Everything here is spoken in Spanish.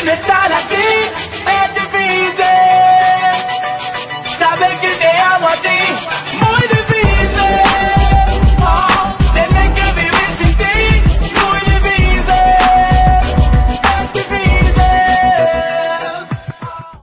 no estar aquí es difícil. Saber que te amo a ti